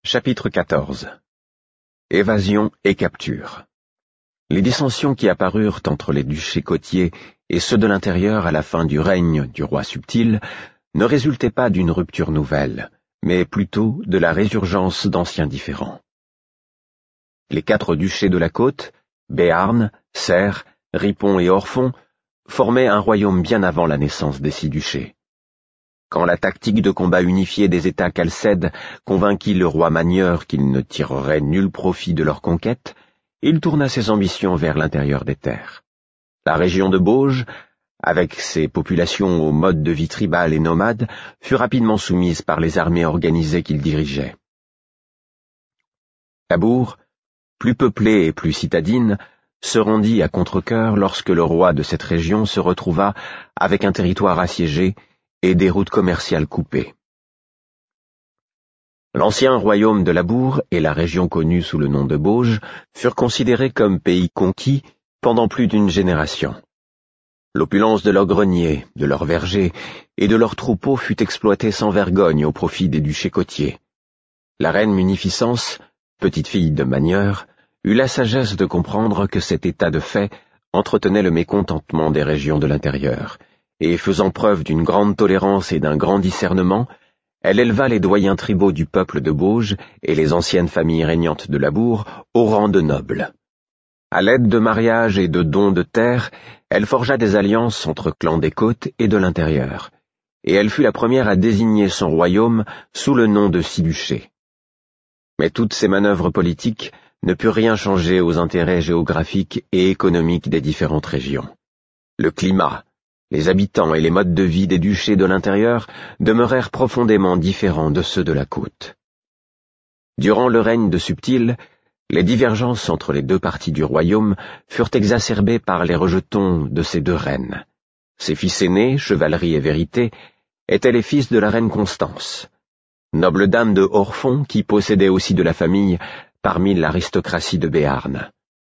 Chapitre 14. Évasion et capture. Les dissensions qui apparurent entre les duchés côtiers et ceux de l'intérieur à la fin du règne du roi Subtil ne résultaient pas d'une rupture nouvelle, mais plutôt de la résurgence d'anciens différends. Les 4 duchés de la côte, Béarn, Serre, Ripon et Orphon, formaient un royaume bien avant la naissance des 6 duchés. Quand la tactique de combat unifié des États Chalcèdes convainquit le roi manieur qu'il ne tirerait nul profit de leur conquête, il tourna ses ambitions vers l'intérieur des terres. La région de Bauge, avec ses populations au mode de vie tribal et nomade, fut rapidement soumise par les armées organisées qu'il dirigeait. Labour, plus peuplée et plus citadine, se rendit à contre-cœur lorsque le roi de cette région se retrouva avec un territoire assiégé et des routes commerciales coupées. L'ancien royaume de Labour et la région connue sous le nom de Bauge furent considérés comme pays conquis pendant plus d'une génération. L'opulence de leurs greniers, de leurs vergers et de leurs troupeaux fut exploitée sans vergogne au profit des duchés côtiers. La reine Munificence, petite fille de manieur, eut la sagesse de comprendre que cet état de fait entretenait le mécontentement des régions de l'intérieur, et faisant preuve d'une grande tolérance et d'un grand discernement, elle éleva les doyens tribaux du peuple de Bauge et les anciennes familles régnantes de Labour au rang de nobles. À l'aide de mariages et de dons de terres, elle forgea des alliances entre clans des côtes et de l'intérieur, et elle fut la première à désigner son royaume sous le nom de 6 duchés. Mais toutes ces manœuvres politiques ne purent rien changer aux intérêts géographiques et économiques des différentes régions. Le climat, les habitants et les modes de vie des duchés de l'intérieur demeurèrent profondément différents de ceux de la côte. Durant le règne de Subtil, les divergences entre les 2 parties du royaume furent exacerbées par les rejetons de ces 2 reines. Ses fils aînés, Chevalerie et Vérité, étaient les fils de la reine Constance, noble dame de Orphon qui possédait aussi de la famille parmi l'aristocratie de Béarn.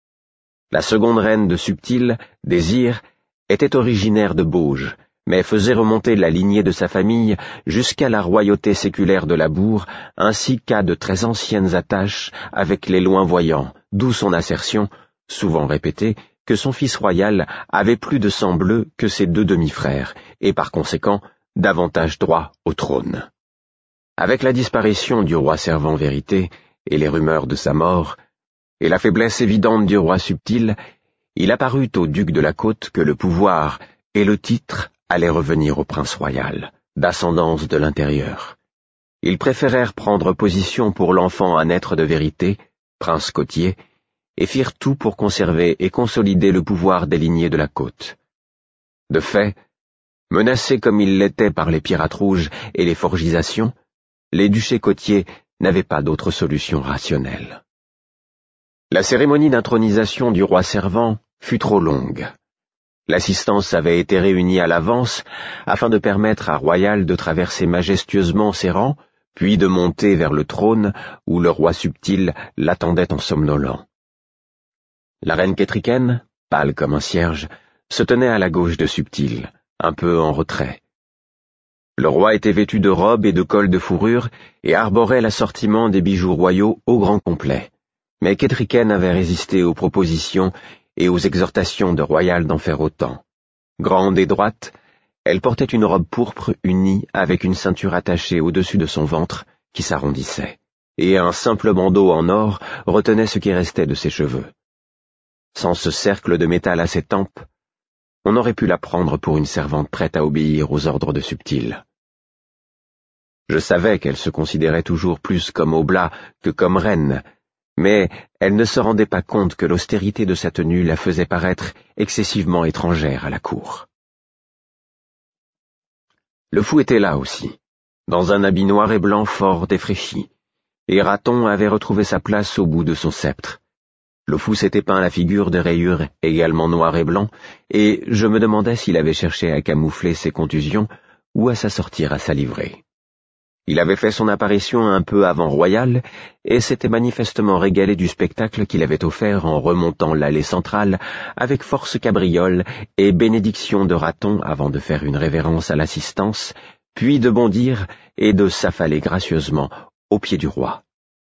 La seconde reine de Subtil, Désir, était originaire de Bauge, mais faisait remonter la lignée de sa famille jusqu'à la royauté séculaire de Labour, ainsi qu'à de très anciennes attaches avec les loin-voyants, d'où son assertion, souvent répétée, que son fils royal avait plus de sang bleu que ses 2 demi-frères, et par conséquent davantage droit au trône. Avec la disparition du roi servant Vérité et les rumeurs de sa mort, et la faiblesse évidente du roi Subtil, il apparut au duc de la côte que le pouvoir et le titre allaient revenir au prince royal, d'ascendance de l'intérieur. Ils préférèrent prendre position pour l'enfant à naître de Vérité, prince côtier, et firent tout pour conserver et consolider le pouvoir des lignées de la côte. De fait, menacés comme ils l'étaient par les pirates rouges et les forgisations, les duchés côtiers n'avaient pas d'autre solution rationnelle. La cérémonie d'intronisation du roi servant fut trop longue. L'assistance avait été réunie à l'avance afin de permettre à Royal de traverser majestueusement ses rangs, puis de monter vers le trône où le roi Subtil l'attendait en somnolent. La reine Kétriken, pâle comme un cierge, se tenait à la gauche de Subtil, un peu en retrait. Le roi était vêtu de robes et de cols de fourrure et arborait l'assortiment des bijoux royaux au grand complet. Mais Kétriken avait résisté aux propositions et aux exhortations de Royal d'en faire autant. Grande et droite, elle portait une robe pourpre unie avec une ceinture attachée au-dessus de son ventre qui s'arrondissait, et un simple bandeau en or retenait ce qui restait de ses cheveux. Sans ce cercle de métal à ses tempes, on aurait pu la prendre pour une servante prête à obéir aux ordres de Subtil. Je savais qu'elle se considérait toujours plus comme oblat que comme reine, mais elle ne se rendait pas compte que l'austérité de sa tenue la faisait paraître excessivement étrangère à la cour. Le fou était là aussi, dans un habit noir et blanc fort défraîchi, et Raton avait retrouvé sa place au bout de son sceptre. Le fou s'était peint la figure de rayures également noir et blanc, et je me demandais s'il avait cherché à camoufler ses contusions ou à s'assortir à sa livrée. Il avait fait son apparition un peu avant Royal, et s'était manifestement régalé du spectacle qu'il avait offert en remontant l'allée centrale avec force cabriole et bénédiction de Raton avant de faire une révérence à l'assistance, puis de bondir et de s'affaler gracieusement aux pieds du roi.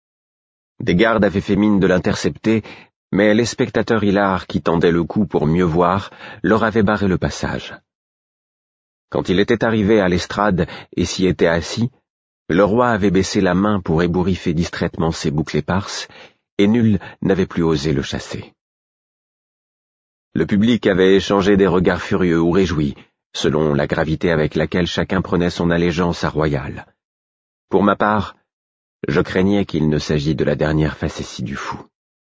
Des gardes avaient fait mine de l'intercepter, mais les spectateurs hilars qui tendaient le cou pour mieux voir leur avaient barré le passage. Quand il était arrivé à l'estrade et s'y était assis, le roi avait baissé la main pour ébouriffer distraitement ses boucles éparses, et nul n'avait plus osé le chasser. Le public avait échangé des regards furieux ou réjouis, selon la gravité avec laquelle chacun prenait son allégeance à Royal. Pour ma part, je craignais qu'il ne s'agît de la dernière facétie du fou.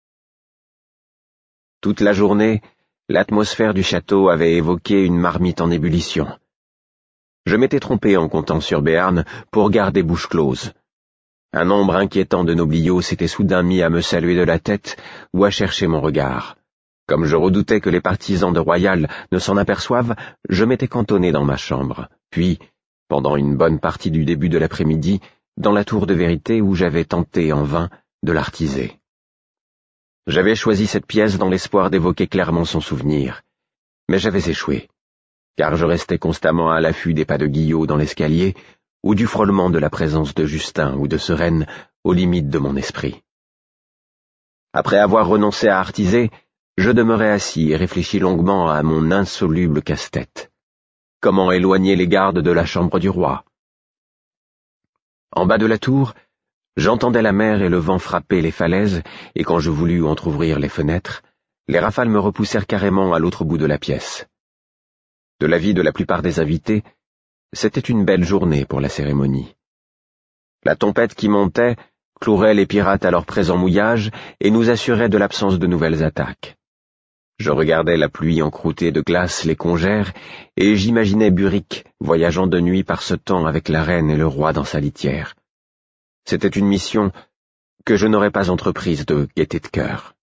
Toute la journée, l'atmosphère du château avait évoqué une marmite en ébullition. Je m'étais trompé en comptant sur Béarn pour garder bouche close. Un nombre inquiétant de nobliaux s'était soudain mis à me saluer de la tête ou à chercher mon regard. Comme je redoutais que les partisans de Royal ne s'en aperçoivent, je m'étais cantonné dans ma chambre, puis, pendant une bonne partie du début de l'après-midi, dans la tour de vérité où j'avais tenté en vain de l'artiser. J'avais choisi cette pièce dans l'espoir d'évoquer clairement son souvenir, mais j'avais échoué, car je restais constamment à l'affût des pas de Guillot dans l'escalier ou du frôlement de la présence de Justin ou de Sereine aux limites de mon esprit. Après avoir renoncé à artiser, je demeurai assis et réfléchis longuement à mon insoluble casse-tête. Comment éloigner les gardes de la chambre du roi? En bas de la tour, j'entendais la mer et le vent frapper les falaises, et quand je voulus entr'ouvrir les fenêtres, les rafales me repoussèrent carrément à l'autre bout de la pièce. De l'avis de la plupart des invités, c'était une belle journée pour la cérémonie. La tempête qui montait clouerait les pirates à leur présent mouillage et nous assurait de l'absence de nouvelles attaques. Je regardais la pluie encroûtée de glace les congères, et j'imaginais Buric voyageant de nuit par ce temps avec la reine et le roi dans sa litière. C'était une mission que je n'aurais pas entreprise de gaieté de cœur.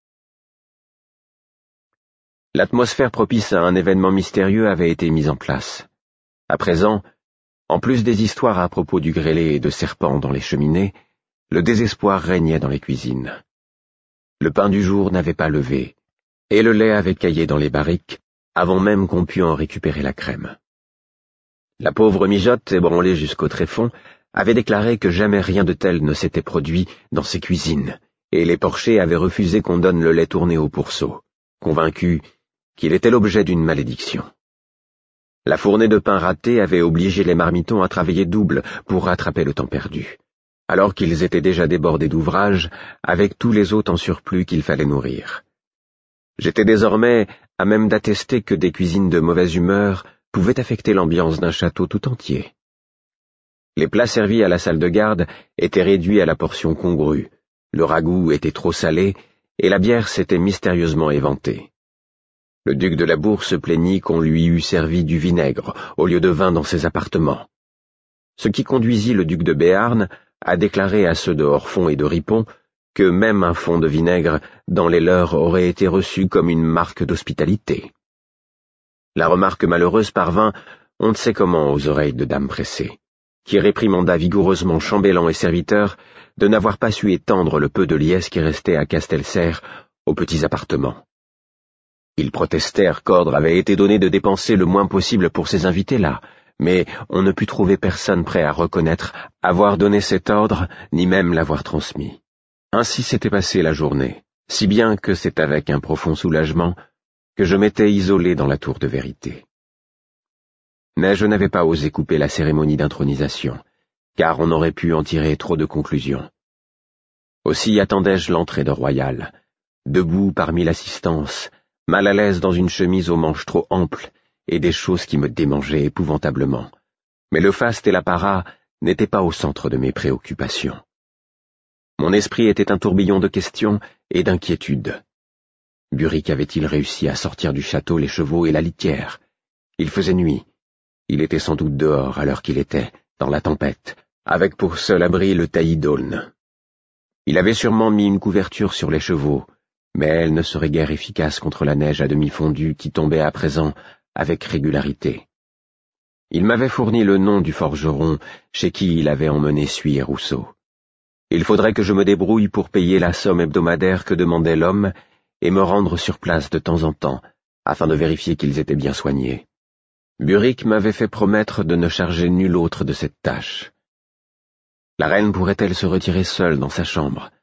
L'atmosphère propice à un événement mystérieux avait été mise en place. À présent, en plus des histoires à propos du grêlé et de serpents dans les cheminées, le désespoir régnait dans les cuisines. Le pain du jour n'avait pas levé, et le lait avait caillé dans les barriques, avant même qu'on pût en récupérer la crème. La pauvre mijote, ébranlée jusqu'au tréfonds, avait déclaré que jamais rien de tel ne s'était produit dans ses cuisines, et les porchers avaient refusé qu'on donne le lait tourné au pourceau, convaincus qu'il était l'objet d'une malédiction. La fournée de pain raté avait obligé les marmitons à travailler double pour rattraper le temps perdu, alors qu'ils étaient déjà débordés d'ouvrages, avec tous les hôtes en surplus qu'il fallait nourrir. J'étais désormais à même d'attester que des cuisines de mauvaise humeur pouvaient affecter l'ambiance d'un château tout entier. Les plats servis à la salle de garde étaient réduits à la portion congrue, le ragoût était trop salé, et la bière s'était mystérieusement éventée. Le duc de la Bourse se plaignit qu'on lui eût servi du vinaigre au lieu de vin dans ses appartements. Ce qui conduisit le duc de Béarn à déclarer à ceux de Orfond et de Ripon que même un fond de vinaigre dans les leurs aurait été reçu comme une marque d'hospitalité. La remarque malheureuse parvint, on ne sait comment, aux oreilles de Dame Pressée, qui réprimanda vigoureusement chambellan et serviteurs de n'avoir pas su étendre le peu de liesse qui restait à Castelserre aux petits appartements. Ils protestèrent qu'ordre avait été donné de dépenser le moins possible pour ces invités-là, mais on ne put trouver personne prêt à reconnaître avoir donné cet ordre, ni même l'avoir transmis. Ainsi s'était passée la journée, si bien que c'est avec un profond soulagement que je m'étais isolé dans la tour de vérité. Mais je n'avais pas osé couper la cérémonie d'intronisation, car on aurait pu en tirer trop de conclusions. Aussi attendais-je l'entrée de Royal, debout parmi l'assistance, mal à l'aise dans une chemise aux manches trop amples et des choses qui me démangeaient épouvantablement. Mais le faste et l'apparat n'étaient pas au centre de mes préoccupations. Mon esprit était un tourbillon de questions et d'inquiétudes. Buric avait-il réussi à sortir du château les chevaux et la litière? Il faisait nuit. Il était sans doute dehors à l'heure qu'il était, dans la tempête, avec pour seul abri le taillis d'aulne. Il avait sûrement mis une couverture sur les chevaux, mais elle ne serait guère efficace contre la neige à demi fondue qui tombait à présent avec régularité. Il m'avait fourni le nom du forgeron chez qui il avait emmené Suy et Rousseau. Il faudrait que je me débrouille pour payer la somme hebdomadaire que demandait l'homme et me rendre sur place de temps en temps, afin de vérifier qu'ils étaient bien soignés. Buric m'avait fait promettre de ne charger nul autre de cette tâche. La reine pourrait-elle se retirer seule dans sa chambre,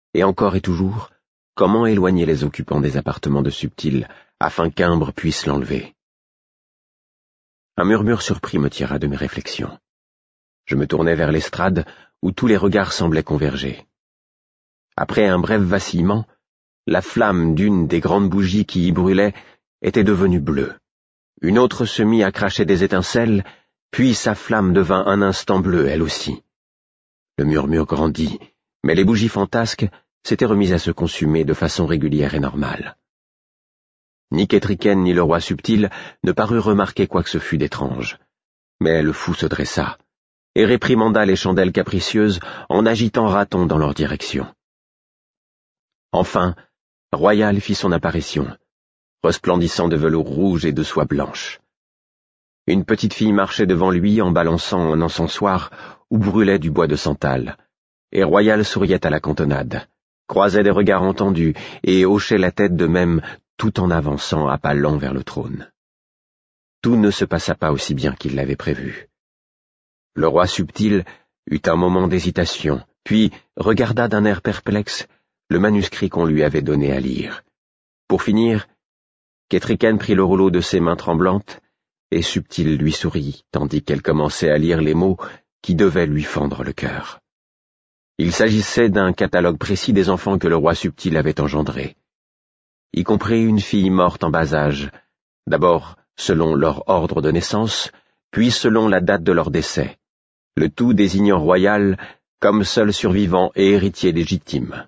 Et encore et toujours, comment éloigner les occupants des appartements de Subtil, afin qu'Imbre puisse l'enlever? Un murmure surpris me tira de mes réflexions. Je me tournai vers l'estrade, où tous les regards semblaient converger. Après un bref vacillement, la flamme d'une des grandes bougies qui y brûlaient était devenue bleue. Une autre se mit à cracher des étincelles, puis sa flamme devint un instant bleue elle aussi. Le murmure grandit, mais les bougies fantasques s'étaient remises à se consumer de façon régulière et normale. Ni Kétriken ni le roi Subtil ne parurent remarquer quoi que ce fût d'étrange. Mais le fou se dressa, et réprimanda les chandelles capricieuses en agitant Raton dans leur direction. Enfin, Royal fit son apparition, resplendissant de velours rouge et de soie blanche. Une petite fille marchait devant lui en balançant un encensoir où brûlait du bois de santal, et Royal souriait à la cantonade, croisait des regards entendus et hochait la tête de même tout en avançant à pas lents vers le trône. Tout ne se passa pas aussi bien qu'il l'avait prévu. Le roi Subtil eut un moment d'hésitation, puis regarda d'un air perplexe le manuscrit qu'on lui avait donné à lire. Pour finir, Kétriken prit le rouleau de ses mains tremblantes, et Subtil lui sourit, tandis qu'elle commençait à lire les mots qui devaient lui fendre le cœur. Il s'agissait d'un catalogue précis des enfants que le roi Subtil avait engendrés, y compris une fille morte en bas âge, d'abord selon leur ordre de naissance, puis selon la date de leur décès, le tout désignant Royal comme seul survivant et héritier légitime.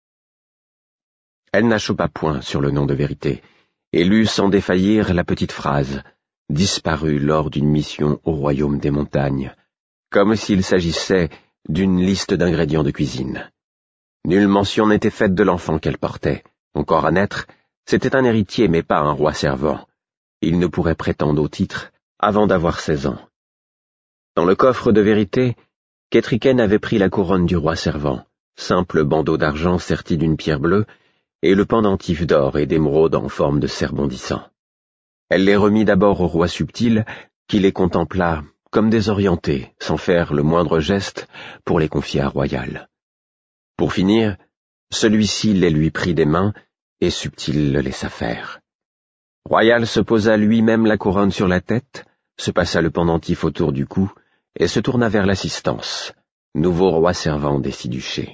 Elle n'achoppa point sur le nom de vérité, et lut sans défaillir la petite phrase, disparue lors d'une mission au royaume des montagnes, comme s'il s'agissait d'une liste d'ingrédients de cuisine. Nulle mention n'était faite de l'enfant qu'elle portait. Encore à naître, c'était un héritier mais pas un roi servant. Il ne pourrait prétendre au titre avant d'avoir 16 ans. Dans le coffre de vérité, Kétriken avait pris la couronne du roi servant, simple bandeau d'argent serti d'une pierre bleue, et le pendentif d'or et d'émeraude en forme de cerf bondissant. Elle les remit d'abord au roi Subtil, qui les contempla comme désorientés, sans faire le moindre geste pour les confier à Royal. Pour finir, celui-ci les lui prit des mains, et Subtil le laissa faire. Royal se posa lui-même la couronne sur la tête, se passa le pendentif autour du cou, et se tourna vers l'assistance, nouveau roi servant des 6 duchés.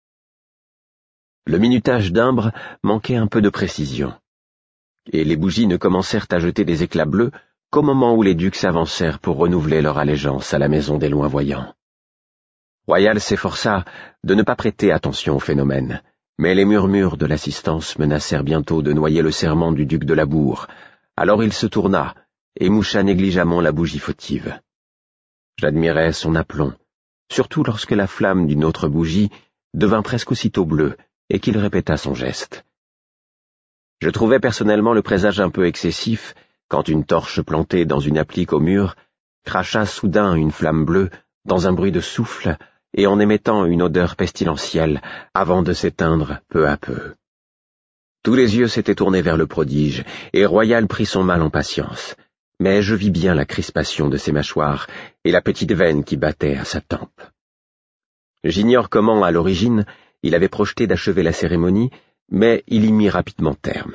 Le minutage d'Imbre manquait un peu de précision, et les bougies ne commencèrent à jeter des éclats bleus qu'au moment où les ducs s'avancèrent pour renouveler leur allégeance à la maison des loin-voyants. Royal s'efforça de ne pas prêter attention au phénomène, mais les murmures de l'assistance menacèrent bientôt de noyer le serment du duc de Labour, alors il se tourna et moucha négligemment la bougie fautive. J'admirais son aplomb, surtout lorsque la flamme d'une autre bougie devint presque aussitôt bleue et qu'il répéta son geste. Je trouvais personnellement le présage un peu excessif quand une torche plantée dans une applique au mur cracha soudain une flamme bleue dans un bruit de souffle et en émettant une odeur pestilentielle avant de s'éteindre peu à peu. Tous les yeux s'étaient tournés vers le prodige, et Royal prit son mal en patience, mais je vis bien la crispation de ses mâchoires et la petite veine qui battait à sa tempe. J'ignore comment, à l'origine, il avait projeté d'achever la cérémonie, mais il y mit rapidement terme.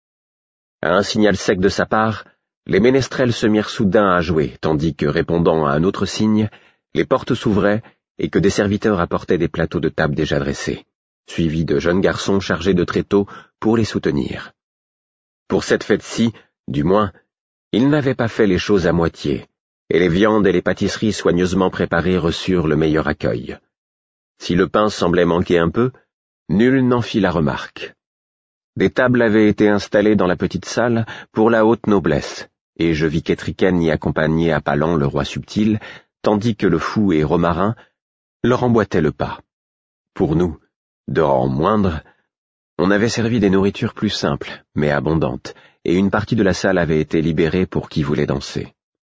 À un signal sec de sa part, les ménestrels se mirent soudain à jouer, tandis que, répondant à un autre signe, les portes s'ouvraient et que des serviteurs apportaient des plateaux de table déjà dressés, suivis de jeunes garçons chargés de tréteaux pour les soutenir. Pour cette fête-ci, du moins, ils n'avaient pas fait les choses à moitié, et les viandes et les pâtisseries soigneusement préparées reçurent le meilleur accueil. Si le pain semblait manquer un peu, nul n'en fit la remarque. Des tables avaient été installées dans la petite salle pour la haute noblesse, et je vis Kétriken y accompagner à pas lents le roi Subtil, tandis que le fou et Romarin leur emboîtaient le pas. Pour nous, de rang moindre, on avait servi des nourritures plus simples, mais abondantes, et une partie de la salle avait été libérée pour qui voulait danser.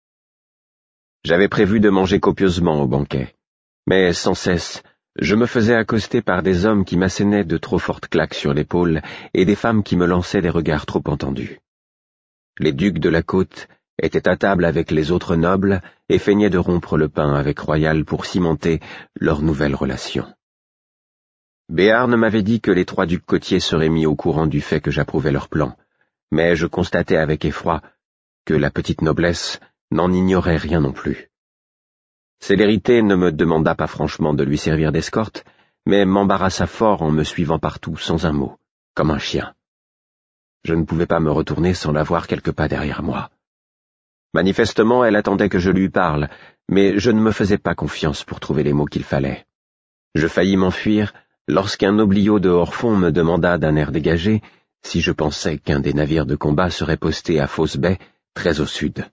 J'avais prévu de manger copieusement au banquet, mais sans cesse, je me faisais accoster par des hommes qui m'assénaient de trop fortes claques sur l'épaule et des femmes qui me lançaient des regards trop entendus. Les ducs de la côte étaient à table avec les autres nobles et feignaient de rompre le pain avec Royal pour cimenter leur nouvelle relation. Béarn m'avait dit que les 3 ducs côtiers seraient mis au courant du fait que j'approuvais leur plan, mais je constatais avec effroi que la petite noblesse n'en ignorait rien non plus. Célérité ne me demanda pas franchement de lui servir d'escorte, mais m'embarrassa fort en me suivant partout sans un mot, comme un chien. Je ne pouvais pas me retourner sans la voir quelques pas derrière moi. Manifestement, elle attendait que je lui parle, mais je ne me faisais pas confiance pour trouver les mots qu'il fallait. Je faillis m'enfuir lorsqu'un oblio de hors-fond me demanda d'un air dégagé si je pensais qu'un des navires de combat serait posté à Fosse Bay, très au sud.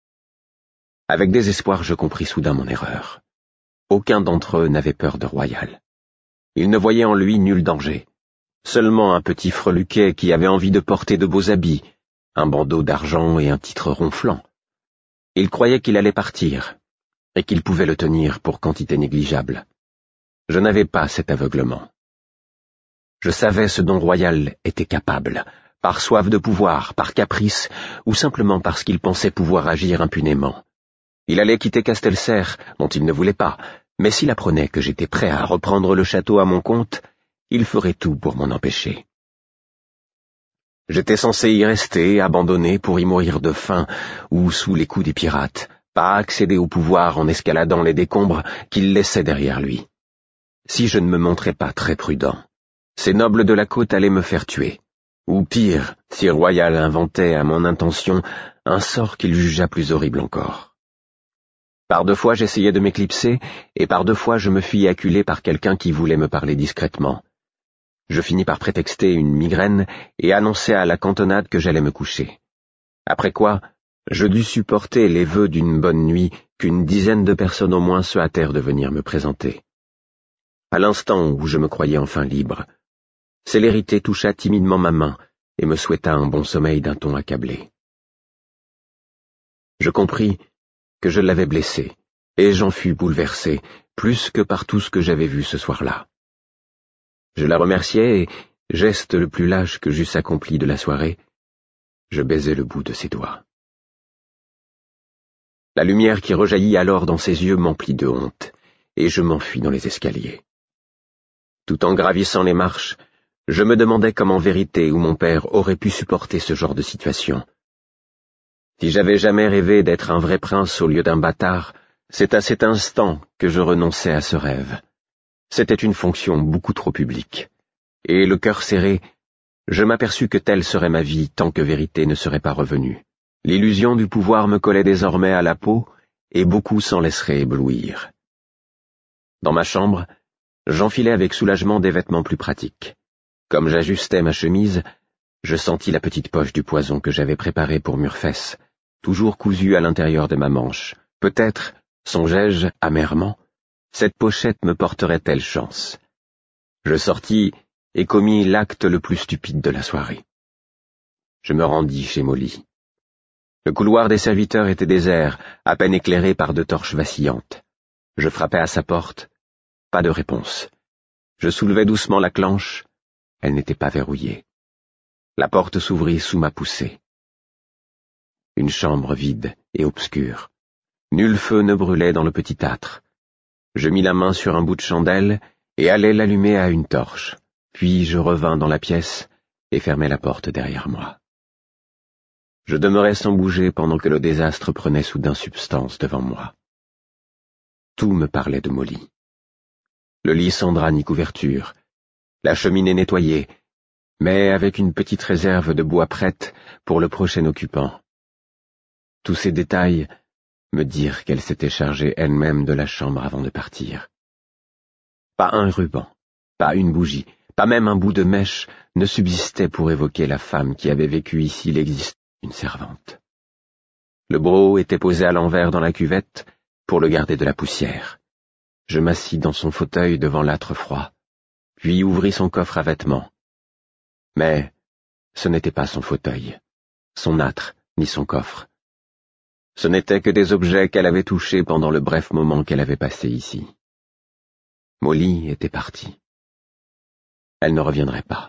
Avec désespoir, je compris soudain mon erreur. Aucun d'entre eux n'avait peur de Royal. Ils ne voyaient en lui nul danger. Seulement un petit freluquet qui avait envie de porter de beaux habits, un bandeau d'argent et un titre ronflant. Ils croyaient qu'il allait partir, et qu'il pouvait le tenir pour quantité négligeable. Je n'avais pas cet aveuglement. Je savais ce dont Royal était capable, par soif de pouvoir, par caprice, ou simplement parce qu'il pensait pouvoir agir impunément. Il allait quitter Castelcer, dont il ne voulait pas, mais s'il apprenait que j'étais prêt à reprendre le château à mon compte, il ferait tout pour m'en empêcher. J'étais censé y rester, abandonné pour y mourir de faim ou sous les coups des pirates, pas accéder au pouvoir en escaladant les décombres qu'il laissait derrière lui. Si je ne me montrais pas très prudent, ces nobles de la côte allaient me faire tuer. Ou pire, si Royal inventait à mon intention un sort qu'il jugea plus horrible encore. Par 2 fois j'essayais de m'éclipser, et par 2 fois je me fis acculer par quelqu'un qui voulait me parler discrètement. Je finis par prétexter une migraine et annoncer à la cantonade que j'allais me coucher. Après quoi, je dus supporter les vœux d'une bonne nuit qu'une dizaine de personnes au moins se hâtèrent de venir me présenter. À l'instant où je me croyais enfin libre, Célérité toucha timidement ma main et me souhaita un bon sommeil d'un ton accablé. Je compris que je l'avais blessée, et j'en fus bouleversé, plus que par tout ce que j'avais vu ce soir-là. Je la remerciai et, geste le plus lâche que j'eusse accompli de la soirée, je baisai le bout de ses doigts. La lumière qui rejaillit alors dans ses yeux m'emplit de honte, et je m'enfuis dans les escaliers. Tout en gravissant les marches, je me demandais comment en vérité où mon père aurait pu supporter ce genre de situation. Si j'avais jamais rêvé d'être un vrai prince au lieu d'un bâtard, c'est à cet instant que je renonçais à ce rêve. C'était une fonction beaucoup trop publique. Et le cœur serré, je m'aperçus que telle serait ma vie tant que vérité ne serait pas revenue. L'illusion du pouvoir me collait désormais à la peau, et beaucoup s'en laisseraient éblouir. Dans ma chambre, j'enfilai avec soulagement des vêtements plus pratiques. Comme j'ajustais ma chemise, je sentis la petite poche du poison que j'avais préparée pour Murfess, toujours cousue à l'intérieur de ma manche. Peut-être, songeai-je amèrement, cette pochette me porterait-elle chance. Je sortis et commis l'acte le plus stupide de la soirée. Je me rendis chez Molly. Le couloir des serviteurs était désert, à peine éclairé par 2 torches vacillantes. Je frappai à sa porte. Pas de réponse. Je soulevai doucement la clenche. Elle n'était pas verrouillée. La porte s'ouvrit sous ma poussée. Une chambre vide et obscure. Nul feu ne brûlait dans le petit âtre. Je mis la main sur un bout de chandelle et allai l'allumer à une torche. Puis je revins dans la pièce et fermai la porte derrière moi. Je demeurai sans bouger pendant que le désastre prenait soudain substance devant moi. Tout me parlait de Molly. Le lit sans drap ni couverture, la cheminée nettoyée, mais avec une petite réserve de bois prête pour le prochain occupant. Tous ces détails me dirent qu'elle s'était chargée elle-même de la chambre avant de partir. Pas un ruban, pas une bougie, pas même un bout de mèche ne subsistait pour évoquer la femme qui avait vécu ici l'existence d'une servante. Le broc était posé à l'envers dans la cuvette pour le garder de la poussière. Je m'assis dans son fauteuil devant l'âtre froid, puis ouvris son coffre à vêtements. Mais ce n'était pas son fauteuil, son âtre, ni son coffre. Ce n'étaient que des objets qu'elle avait touchés pendant le bref moment qu'elle avait passé ici. Molly était partie. Elle ne reviendrait pas.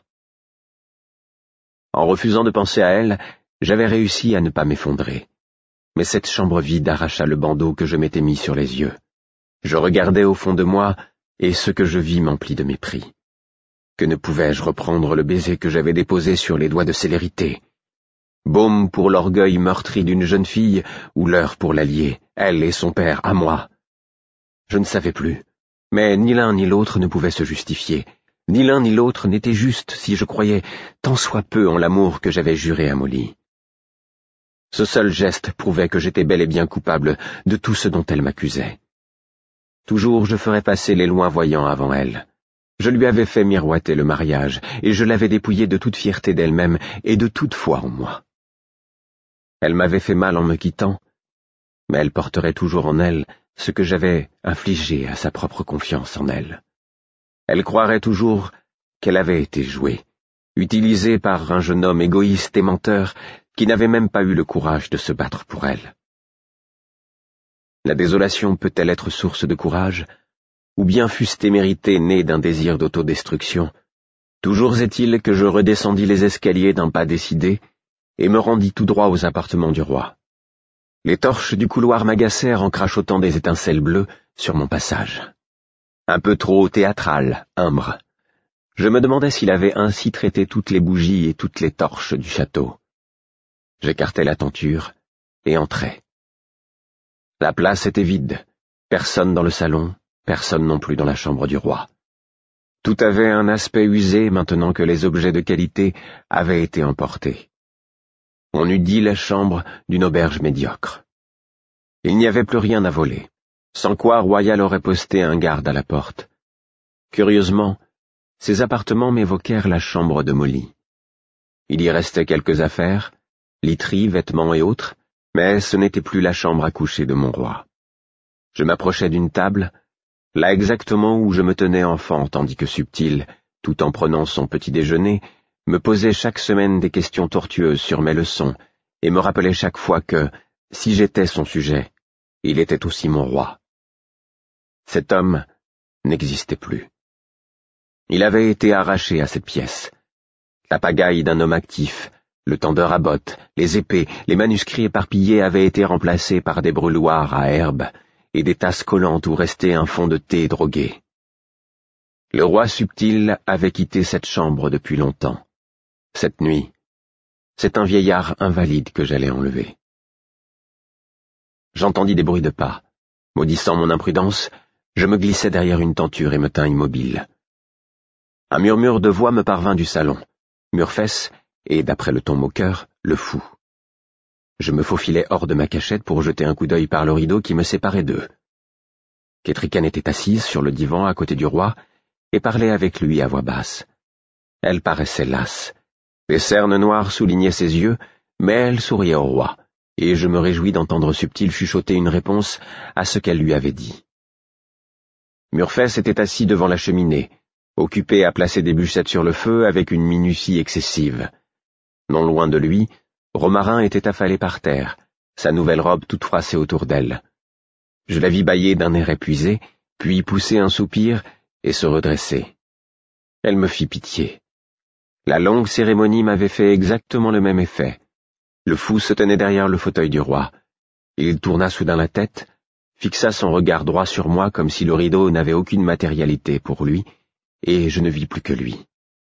En refusant de penser à elle, j'avais réussi à ne pas m'effondrer. Mais cette chambre vide arracha le bandeau que je m'étais mis sur les yeux. Je regardais au fond de moi, et ce que je vis m'emplit de mépris. Que ne pouvais-je reprendre le baiser que j'avais déposé sur les doigts de célérité? Baume pour l'orgueil meurtri d'une jeune fille, ou leurre pour l'allier, elle et son père, à moi? Je ne savais plus, mais ni l'un ni l'autre ne pouvait se justifier, ni l'un ni l'autre n'était juste si je croyais tant soit peu en l'amour que j'avais juré à Molly. Ce seul geste prouvait que j'étais bel et bien coupable de tout ce dont elle m'accusait. Toujours je ferais passer les loin voyants avant elle. Je lui avais fait miroiter le mariage, et je l'avais dépouillée de toute fierté d'elle-même et de toute foi en moi. Elle m'avait fait mal en me quittant, mais elle porterait toujours en elle ce que j'avais infligé à sa propre confiance en elle. Elle croirait toujours qu'elle avait été jouée, utilisée par un jeune homme égoïste et menteur qui n'avait même pas eu le courage de se battre pour elle. La désolation peut-elle être source de courage, ou bien fût-ce témérité née d'un désir d'autodestruction? Toujours est-il que je redescendis les escaliers d'un pas décidé et me rendis tout droit aux appartements du roi. Les torches du couloir m'agacèrent en crachotant des étincelles bleues sur mon passage. Un peu trop théâtral, humble. Je me demandais s'il avait ainsi traité toutes les bougies et toutes les torches du château. J'écartai la tenture et entrai. La place était vide, personne dans le salon, personne non plus dans la chambre du roi. Tout avait un aspect usé maintenant que les objets de qualité avaient été emportés. On eût dit la chambre d'une auberge médiocre. Il n'y avait plus rien à voler, sans quoi Royal aurait posté un garde à la porte. Curieusement, ces appartements m'évoquèrent la chambre de Molly. Il y restait quelques affaires, literie, vêtements et autres, mais ce n'était plus la chambre à coucher de mon roi. Je m'approchai d'une table, là exactement où je me tenais enfant, tandis que Subtil, tout en prenant son petit déjeuner, me posait chaque semaine des questions tortueuses sur mes leçons, et me rappelait chaque fois que, si j'étais son sujet, il était aussi mon roi. Cet homme n'existait plus. Il avait été arraché à cette pièce. La pagaille d'un homme actif, le tendeur à bottes, les épées, les manuscrits éparpillés avaient été remplacés par des brûloirs à herbe et des tasses collantes où restait un fond de thé drogué. Le roi Subtil avait quitté cette chambre depuis longtemps. Cette nuit, c'est un vieillard invalide que j'allais enlever. J'entendis des bruits de pas. Maudissant mon imprudence, je me glissai derrière une tenture et me tins immobile. Un murmure de voix me parvint du salon. Murfess, et d'après le ton moqueur, le fou. Je me faufilai hors de ma cachette pour jeter un coup d'œil par le rideau qui me séparait d'eux. Ketrican était assise sur le divan à côté du roi et parlait avec lui à voix basse. Elle paraissait lasse. Les cernes noires soulignaient ses yeux, mais elle souriait au roi, et je me réjouis d'entendre Subtil chuchoter une réponse à ce qu'elle lui avait dit. Murfess était assis devant la cheminée, occupé à placer des bûchettes sur le feu avec une minutie excessive. Non loin de lui, Romarin était affalé par terre, sa nouvelle robe toute froissée autour d'elle. Je la vis bâiller d'un air épuisé, puis pousser un soupir et se redresser. Elle me fit pitié. La longue cérémonie m'avait fait exactement le même effet. Le fou se tenait derrière le fauteuil du roi. Il tourna soudain la tête, fixa son regard droit sur moi comme si le rideau n'avait aucune matérialité pour lui, et je ne vis plus que lui.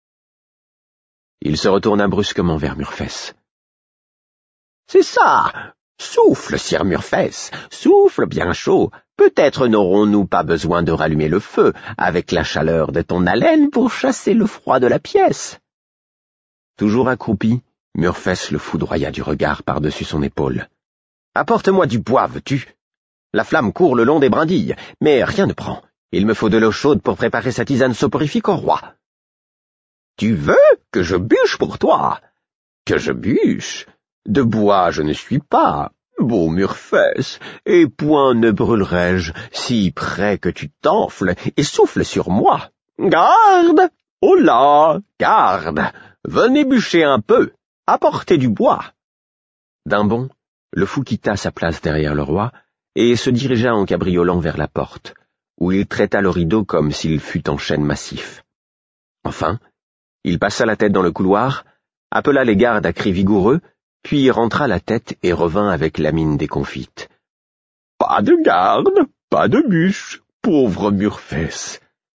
Il se retourna brusquement vers Murfess. « C'est ça! Souffle, sire Murfess, souffle bien chaud. Peut-être n'aurons-nous pas besoin de rallumer le feu avec la chaleur de ton haleine pour chasser le froid de la pièce. » Toujours accroupi, Murfess le foudroya du regard par-dessus son épaule. « Apporte-moi du bois, veux-tu? La flamme court le long des brindilles, mais rien ne prend. Il me faut de l'eau chaude pour préparer sa tisane soporifique au roi. »« Tu veux que je bûche pour toi? Que je bûche? De bois je ne suis pas, beau Murfess, et point ne brûlerai-je si près que tu t'enfles et souffles sur moi. Garde! Oh là! Garde! Venez bûcher un peu, apportez du bois. » D'un bond, le fou quitta sa place derrière le roi et se dirigea en cabriolant vers la porte, où il traita le rideau comme s'il fût en chêne massif. Enfin, il passa la tête dans le couloir, appela les gardes à cris vigoureux, puis rentra la tête et revint avec la mine déconfite. « Pas de garde, pas de bûche, pauvre Murfess. »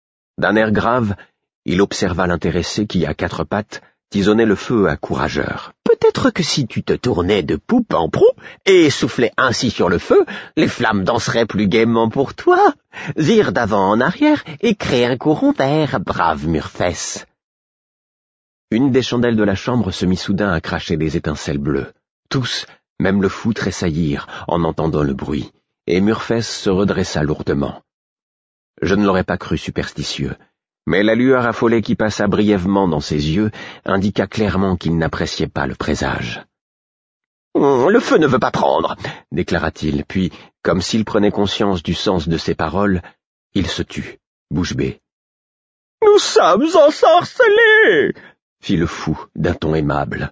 D'un air grave, Il observa l'intéressé qui, à quatre pattes, tisonnait le feu à coups rageurs. « Peut-être que si tu te tournais de poupe en proue et soufflais ainsi sur le feu, les flammes danseraient plus gaiement pour toi. Vire d'avant en arrière et crée un courant d'air, brave Murfess. » Une des chandelles de la chambre se mit soudain à cracher des étincelles bleues. Tous, même le fou, tressaillirent en entendant le bruit, et Murfess se redressa lourdement. Je ne l'aurais pas cru superstitieux, mais la lueur affolée qui passa brièvement dans ses yeux indiqua clairement qu'il n'appréciait pas le présage. « Le feu ne veut pas prendre, » déclara-t-il, puis, comme s'il prenait conscience du sens de ses paroles, il se tut, bouche bée. « Nous sommes ensorcelés !» fit le fou d'un ton aimable.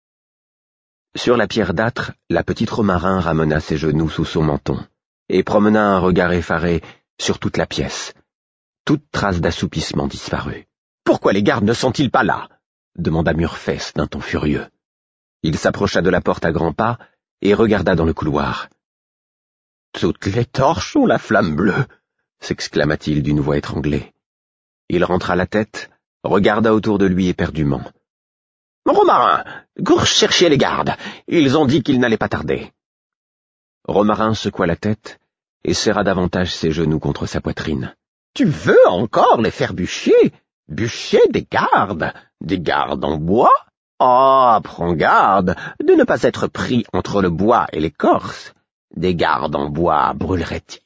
Sur la pierre d'âtre, la petite Romarin ramena ses genoux sous son menton et promena un regard effaré sur toute la pièce. Toute trace d'assoupissement disparut. « Pourquoi les gardes ne sont-ils pas là ?» demanda Murfess d'un ton furieux. Il s'approcha de la porte à grands pas et regarda dans le couloir. « Toutes les torches ont la flamme bleue !» s'exclama-t-il d'une voix étranglée. Il rentra la tête, regarda autour de lui éperdument. « Romarin, cours chercher les gardes. Ils ont dit qu'ils n'allaient pas tarder. » Romarin secoua la tête et serra davantage ses genoux contre sa poitrine. « Tu veux encore les faire bûcher? Bûcher des gardes en bois? Ah, prends garde de ne pas être pris entre le bois et l'écorce. Des gardes en bois brûleraient-ils? »«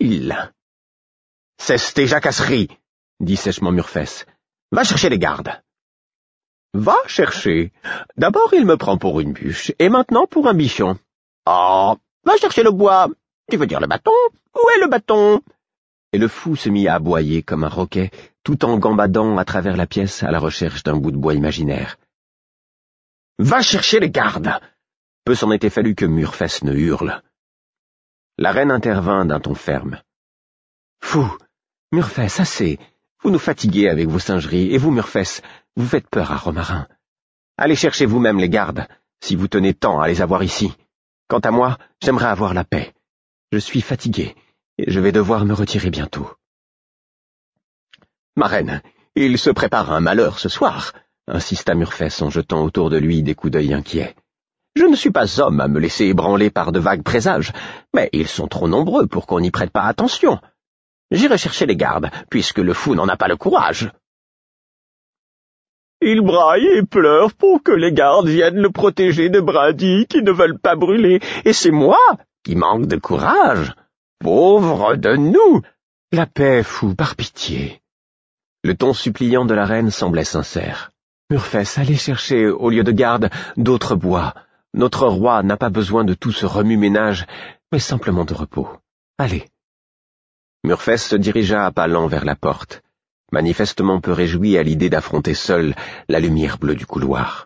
Cesse tes jacasseries, » dit sèchement Murfess. « Va chercher les gardes. »« Va chercher. D'abord il me prend pour une bûche, et maintenant pour un bichon. »« Oh, va chercher le bois. Tu veux dire le bâton? Où est le bâton ?» Et le fou se mit à aboyer comme un roquet, tout en gambadant à travers la pièce à la recherche d'un bout de bois imaginaire. « Va chercher les gardes !» Peu s'en était fallu que Murfess ne hurle. La reine intervint d'un ton ferme. « Fou, Murfess, assez. Vous nous fatiguez avec vos singeries, et vous, Murfess, vous faites peur à Romarin. Allez chercher vous-même les gardes, si vous tenez tant à les avoir ici. Quant à moi, j'aimerais avoir la paix. Je suis fatigué, et je vais devoir me retirer bientôt. »« Ma reine, il se prépare un malheur ce soir, » insista Murfess en jetant autour de lui des coups d'œil inquiets. « Je ne suis pas homme à me laisser ébranler par de vagues présages, mais ils sont trop nombreux pour qu'on n'y prête pas attention. J'irai chercher les gardes, puisque le fou n'en a pas le courage. » Il braille et pleure pour que les gardes viennent le protéger de brindilles qui ne veulent pas brûler, et c'est moi qui manque de courage. Pauvre de nous! La paix, fou, par pitié. Le ton suppliant de la reine semblait sincère. Murfess, allez chercher, au lieu de garde, d'autres bois. Notre roi n'a pas besoin de tout ce remue-ménage, mais simplement de repos. Allez. Murfess se dirigea à pas lents vers la porte, manifestement peu réjoui à l'idée d'affronter seul la lumière bleue du couloir.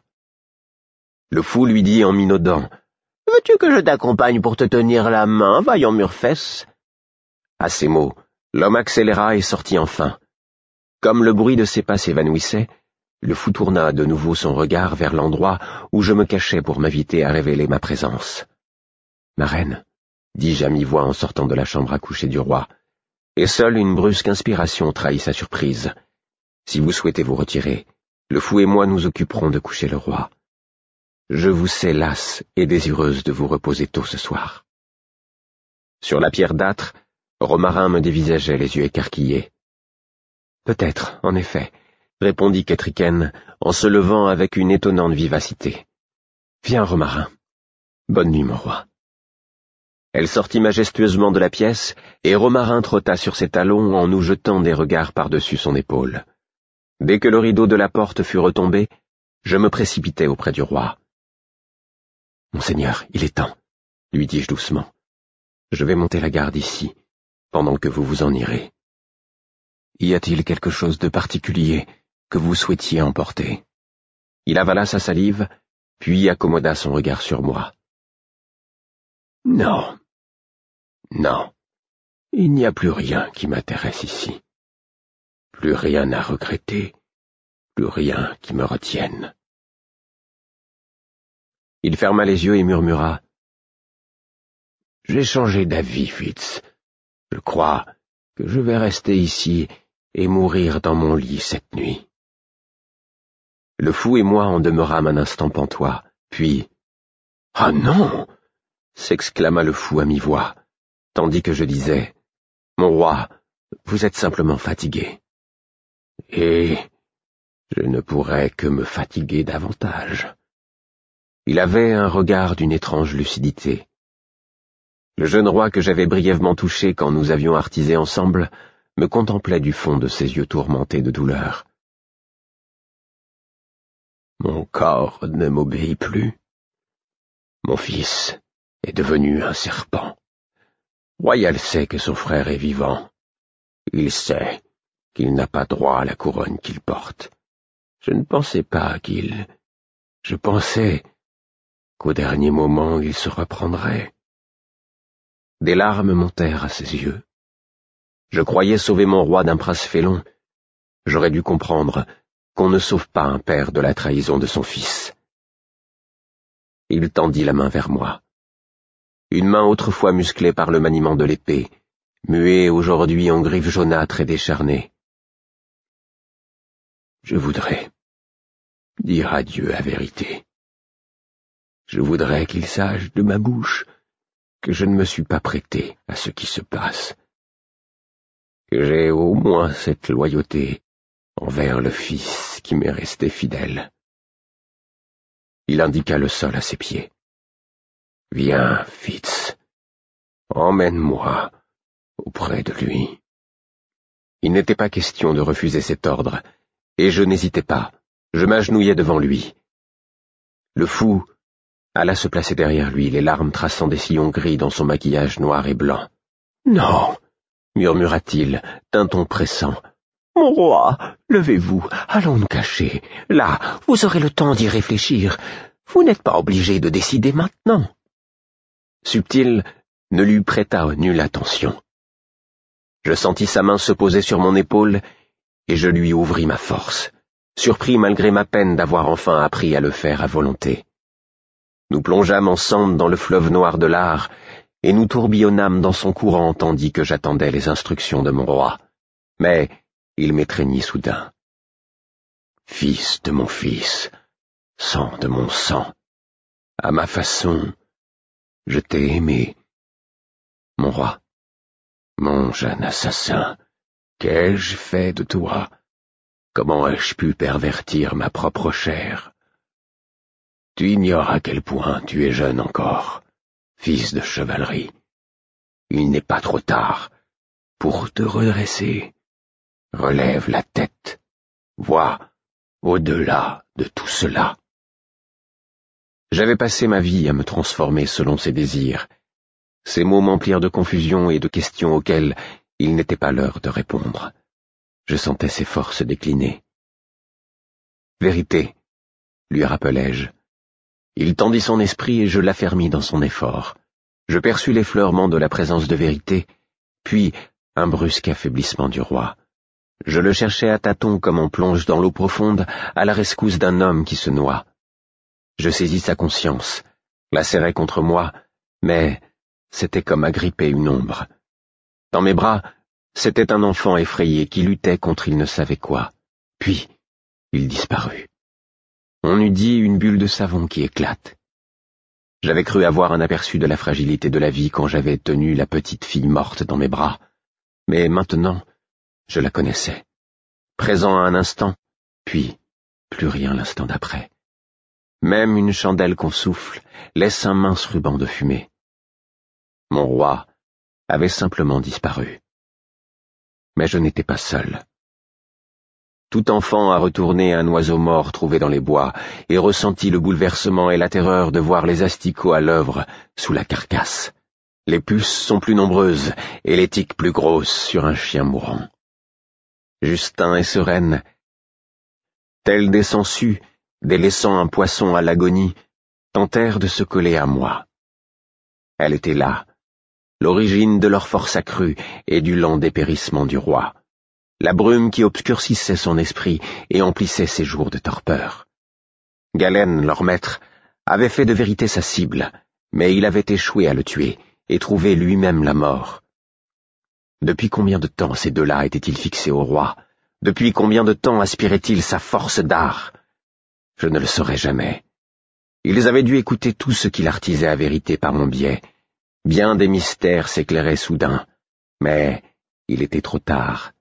Le fou lui dit en minaudant. « Veux-tu que je t'accompagne pour te tenir la main, vaillant Murfess ?» À ces mots, l'homme accéléra et sortit enfin. Comme le bruit de ses pas s'évanouissait, le fou tourna de nouveau son regard vers l'endroit où je me cachais pour m'inviter à révéler ma présence. « Ma reine, » dis-je à mi-voix en sortant de la chambre à coucher du roi, et seule une brusque inspiration trahit sa surprise. « Si vous souhaitez vous retirer, le fou et moi nous occuperons de coucher le roi. Je vous sais lasse et désireuse de vous reposer tôt ce soir. » Sur la pierre d'âtre, Romarin me dévisageait les yeux écarquillés. « Peut-être, en effet, » répondit Ketriken en se levant avec une étonnante vivacité. « Viens, Romarin. Bonne nuit, mon roi. » Elle sortit majestueusement de la pièce, et Romarin trotta sur ses talons en nous jetant des regards par-dessus son épaule. Dès que le rideau de la porte fut retombé, je me précipitai auprès du roi. « Monseigneur, il est temps, » lui dis-je doucement. « Je vais monter la garde ici, pendant que vous vous en irez. Y a-t-il quelque chose de particulier que vous souhaitiez emporter ?» Il avala sa salive, puis accommoda son regard sur moi. « Non. Non, il n'y a plus rien qui m'intéresse ici. Plus rien à regretter, plus rien qui me retienne. » Il ferma les yeux et murmura. « J'ai changé d'avis, Fitz. Je crois que je vais rester ici et mourir dans mon lit cette nuit. » Le fou et moi en demeurâmes un instant pantois, puis « Ah non !» s'exclama le fou à mi-voix, tandis que je disais « Mon roi, vous êtes simplement fatigué. » Et je ne pourrais que me fatiguer davantage. Il avait un regard d'une étrange lucidité. Le jeune roi que j'avais brièvement touché quand nous avions artisé ensemble me contemplait du fond de ses yeux tourmentés de douleur. Mon corps ne m'obéit plus. Mon fils est devenu un serpent. Royal sait que son frère est vivant. Il sait qu'il n'a pas droit à la couronne qu'il porte. Je ne pensais pas qu'il... Je pensais qu'au dernier moment il se reprendrait. Des larmes montèrent à ses yeux. Je croyais sauver mon roi d'un prince félon. J'aurais dû comprendre qu'on ne sauve pas un père de la trahison de son fils. Il tendit la main vers moi. Une main autrefois musclée par le maniement de l'épée, muée aujourd'hui en griffes jaunâtres et décharnées. Je voudrais dire à Dieu la vérité. Je voudrais qu'il sache de ma bouche que je ne me suis pas prêté à ce qui se passe, que j'ai au moins cette loyauté envers le fils qui m'est resté fidèle. Il indiqua le sol à ses pieds. « Viens, Fitz, emmène-moi auprès de lui. » Il n'était pas question de refuser cet ordre, et je n'hésitais pas, je m'agenouillai devant lui. Le fou alla se placer derrière lui, les larmes traçant des sillons gris dans son maquillage noir et blanc. « Non !» murmura-t-il, d'un ton pressant. « Mon roi, levez-vous, allons nous cacher. Là, vous aurez le temps d'y réfléchir. Vous n'êtes pas obligé de décider maintenant. » Subtil ne lui prêta nulle attention. Je sentis sa main se poser sur mon épaule, et je lui ouvris ma force, surpris malgré ma peine d'avoir enfin appris à le faire à volonté. Nous plongeâmes ensemble dans le fleuve noir de l'art, et nous tourbillonnâmes dans son courant tandis que j'attendais les instructions de mon roi. Mais il m'étreignit soudain. « Fils de mon fils, sang de mon sang, à ma façon, je t'ai aimé. Mon roi, mon jeune assassin, qu'ai-je fait de toi? Comment ai-je pu pervertir ma propre chair? Tu ignores à quel point tu es jeune encore, fils de chevalerie. Il n'est pas trop tard pour te redresser. Relève la tête, vois au-delà de tout cela. » J'avais passé ma vie à me transformer selon ses désirs. Ces mots m'emplirent de confusion et de questions auxquelles il n'était pas l'heure de répondre. Je sentais ses forces décliner. « Vérité, » lui rappelai-je. Il tendit son esprit et je l'affermis dans son effort. Je perçus l'effleurement de la présence de vérité, puis un brusque affaiblissement du roi. Je le cherchais à tâtons comme on plonge dans l'eau profonde à la rescousse d'un homme qui se noie. Je saisis sa conscience, la serrai contre moi, mais c'était comme agripper une ombre. Dans mes bras, c'était un enfant effrayé qui luttait contre il ne savait quoi. Puis, il disparut. On eût dit une bulle de savon qui éclate. J'avais cru avoir un aperçu de la fragilité de la vie quand j'avais tenu la petite fille morte dans mes bras, mais maintenant, je la connaissais. Présent à un instant, puis plus rien l'instant d'après. Même une chandelle qu'on souffle laisse un mince ruban de fumée. Mon roi avait simplement disparu. Mais je n'étais pas seul. Tout enfant a retourné un oiseau mort trouvé dans les bois et ressenti le bouleversement et la terreur de voir les asticots à l'œuvre sous la carcasse. Les puces sont plus nombreuses et les tiques plus grosses sur un chien mourant. Justin et Sereine, tels des sangsues, délaissant un poisson à l'agonie, tentèrent de se coller à moi. Elle était là, l'origine de leur force accrue et du lent dépérissement du roi, la brume qui obscurcissait son esprit et emplissait ses jours de torpeur. Galen, leur maître, avait fait de vérité sa cible, mais il avait échoué à le tuer et trouvé lui-même la mort. Depuis combien de temps ces deux-là étaient-ils fixés au roi? Depuis combien de temps aspiraient-ils sa force d'art? Je ne le saurais jamais. Ils avaient dû écouter tout ce qu'il artisait à vérité par mon biais. Bien des mystères s'éclairaient soudain, mais il était trop tard.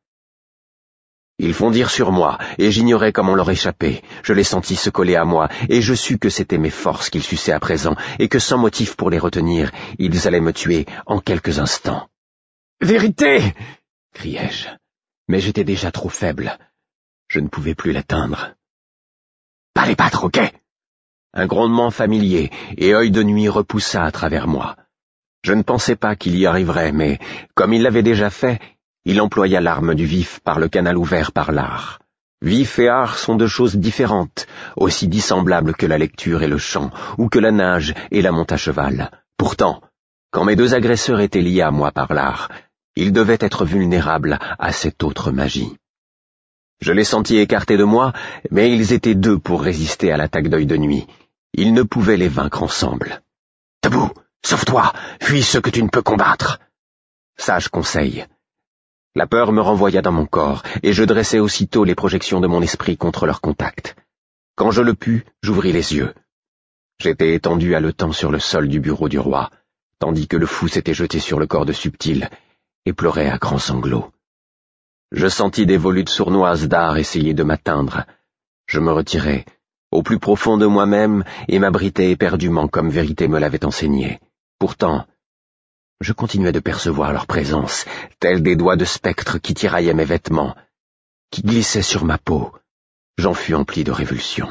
Ils fondirent sur moi, et j'ignorais comment leur échapper. Je les sentis se coller à moi, et je sus que c'étaient mes forces qu'ils suçaient à présent, et que sans motif pour les retenir, ils allaient me tuer en quelques instants. « Vérité !» criai-je, mais j'étais déjà trop faible. Je ne pouvais plus l'atteindre. « Pas les battre, ok ?» Un grondement familier et œil de nuit repoussa à travers moi. Je ne pensais pas qu'il y arriverait, mais, comme il l'avait déjà fait, il employa l'arme du vif par le canal ouvert par l'art. Vif et art sont deux choses différentes, aussi dissemblables que la lecture et le chant, ou que la nage et la monte à cheval. Pourtant, quand mes deux agresseurs étaient liés à moi par l'art, ils devaient être vulnérables à cette autre magie. Je les sentis écartés de moi, mais ils étaient deux pour résister à l'attaque d'œil de nuit. Ils ne pouvaient les vaincre ensemble. « Debout, sauve-toi, fuis ceux que tu ne peux combattre !» Sage conseil. La peur me renvoya dans mon corps, et je dressai aussitôt les projections de mon esprit contre leur contact. Quand je le pus, j'ouvris les yeux. J'étais étendu haletant sur le sol du bureau du roi, tandis que le fou s'était jeté sur le corps de Subtil et pleurait à grands sanglots. Je sentis des volutes sournoises d'art essayer de m'atteindre. Je me retirai, au plus profond de moi-même, et m'abritai éperdument comme vérité me l'avait enseigné. Pourtant, je continuais de percevoir leur présence, tels des doigts de spectre qui tiraillaient mes vêtements, qui glissaient sur ma peau. J'en fus empli de révulsion.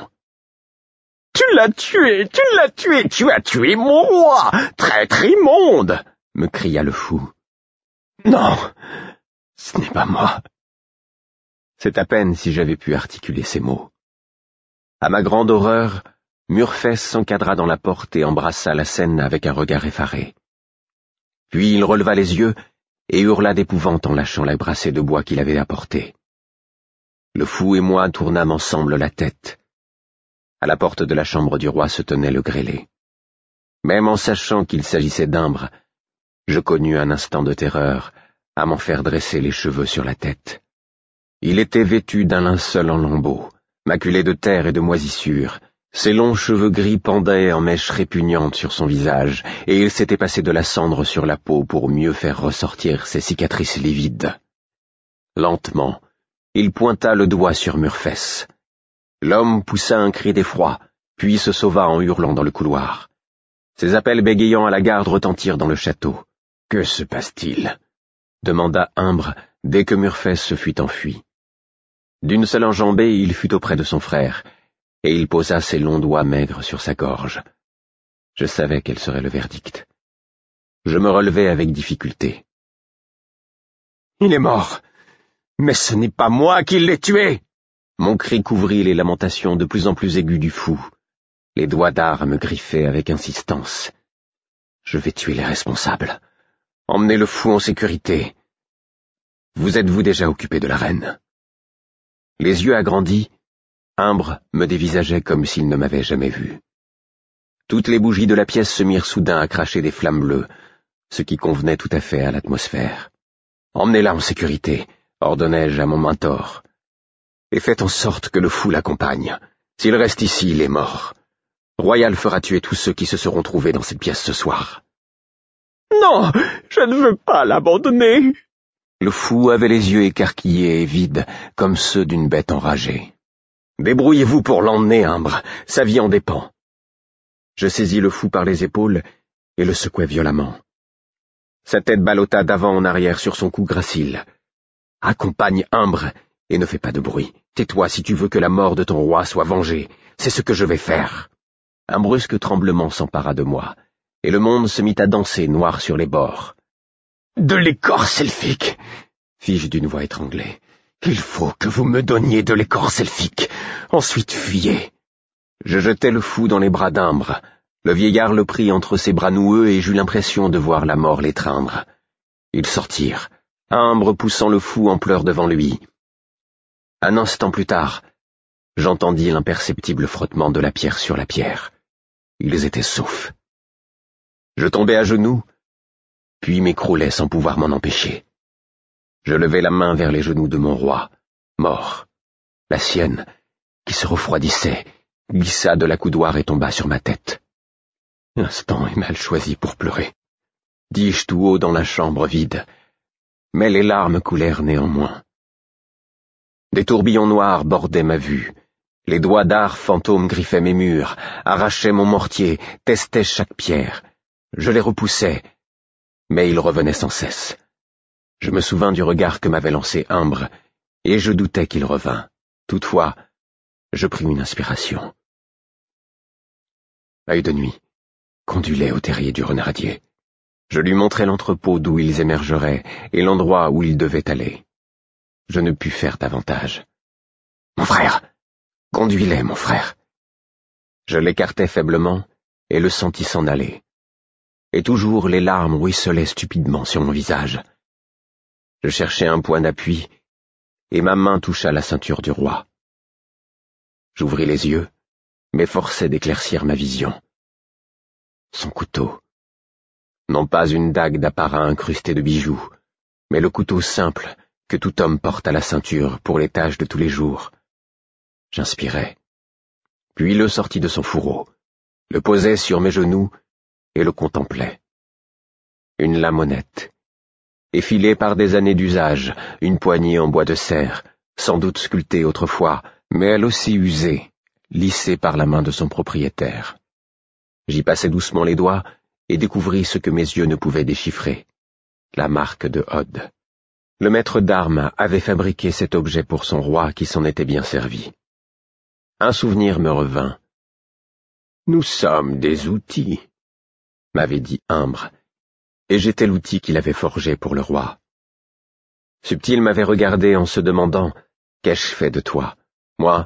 « Tu l'as tué, tu as tué mon roi, traître immonde !» me cria le fou. « Non, ce n'est pas moi. » C'est à peine si j'avais pu articuler ces mots. À ma grande horreur, Murphès s'encadra dans la porte et embrassa la scène avec un regard effaré. Puis il releva les yeux et hurla d'épouvante en lâchant la brassée de bois qu'il avait apportée. Le fou et moi tournâmes ensemble la tête. À la porte de la chambre du roi se tenait le grêlé. Même en sachant qu'il s'agissait d'Imbre, je connus un instant de terreur à m'en faire dresser les cheveux sur la tête. Il était vêtu d'un linceul en lambeaux, maculé de terre et de moisissures. Ses longs cheveux gris pendaient en mèches répugnantes sur son visage, et il s'était passé de la cendre sur la peau pour mieux faire ressortir ses cicatrices livides. Lentement, il pointa le doigt sur Murphès. L'homme poussa un cri d'effroi, puis se sauva en hurlant dans le couloir. Ses appels bégayants à la garde retentirent dans le château. « Que se passe-t-il » demanda Imbre dès que Murphès se fut enfui. D'une seule enjambée, il fut auprès de son frère, et il posa ses longs doigts maigres sur sa gorge. Je savais quel serait le verdict. Je me relevai avec difficulté. « Il est mort, mais ce n'est pas moi qui l'ai tué !» Mon cri couvrit les lamentations de plus en plus aiguës du fou. Les doigts d'art me griffaient avec insistance. « Je vais tuer les responsables. Emmenez le fou en sécurité. Vous êtes-vous déjà occupé de la reine ?» Les yeux agrandis, Imbre me dévisageait comme s'il ne m'avait jamais vu. Toutes les bougies de la pièce se mirent soudain à cracher des flammes bleues, ce qui convenait tout à fait à l'atmosphère. « Emmenez-la en sécurité, » ordonnai-je à mon mentor. « Et faites en sorte que le fou l'accompagne. S'il reste ici, il est mort. Royal fera tuer tous ceux qui se seront trouvés dans cette pièce ce soir. »« Non, je ne veux pas l'abandonner !» Le fou avait les yeux écarquillés et vides, comme ceux d'une bête enragée. « Débrouillez-vous pour l'emmener, Imbre, sa vie en dépend. » Je saisis le fou par les épaules et le secouai violemment. Sa tête ballotta d'avant en arrière sur son cou gracile. « Accompagne Imbre et ne fais pas de bruit. Tais-toi si tu veux que la mort de ton roi soit vengée. C'est ce que je vais faire. » Un brusque tremblement s'empara de moi, et le monde se mit à danser noir sur les bords. « De l'écorce elfique !» fis-je d'une voix étranglée. « Il faut que vous me donniez de l'écorce elfique. Ensuite fuyez. » Je jetai le fou dans les bras d'Imbre. Le vieillard le prit entre ses bras noueux et j'eus l'impression de voir la mort l'étreindre. Ils sortirent, Imbre poussant le fou en pleurs devant lui. Un instant plus tard, j'entendis l'imperceptible frottement de la pierre sur la pierre. Ils étaient saufs. Je tombai à genoux, puis m'écroulai sans pouvoir m'en empêcher. Je levai la main vers les genoux de mon roi, mort. La sienne, qui se refroidissait, glissa de l'accoudoir et tomba sur ma tête. L'instant est mal choisi pour pleurer, dis-je tout haut dans la chambre vide, mais les larmes coulèrent néanmoins. Des tourbillons noirs bordaient ma vue. Les doigts d'art fantômes griffaient mes murs, arrachaient mon mortier, testaient chaque pierre. Je les repoussais, mais ils revenaient sans cesse. Je me souvins du regard que m'avait lancé Imbre, et je doutais qu'il revînt. Toutefois, je pris une inspiration. Œil de nuit conduisait au terrier du renardier. Je lui montrai l'entrepôt d'où ils émergeraient et l'endroit où ils devaient aller. Je ne pus faire davantage. Mon frère! Conduis-les, mon frère! Je l'écartai faiblement et le sentis s'en aller. Et toujours les larmes ruisselaient stupidement sur mon visage. Je cherchai un point d'appui, et ma main toucha la ceinture du roi. J'ouvris les yeux, m'efforçai d'éclaircir ma vision. Son couteau. Non pas une dague d'apparat incrustée de bijoux, mais le couteau simple que tout homme porte à la ceinture pour les tâches de tous les jours. J'inspirai, puis le sortis de son fourreau, le posai sur mes genoux et le contemplai. Une lame honnête, effilée par des années d'usage, une poignée en bois de serre, sans doute sculptée autrefois, mais elle aussi usée, lissée par la main de son propriétaire. J'y passai doucement les doigts et découvris ce que mes yeux ne pouvaient déchiffrer, la marque de Hod. Le maître d'armes avait fabriqué cet objet pour son roi qui s'en était bien servi. Un souvenir me revint. « Nous sommes des outils », m'avait dit Imbre, et j'étais l'outil qu'il avait forgé pour le roi. Subtil m'avait regardé en se demandant « Qu'ai-je fait de toi ?» Moi,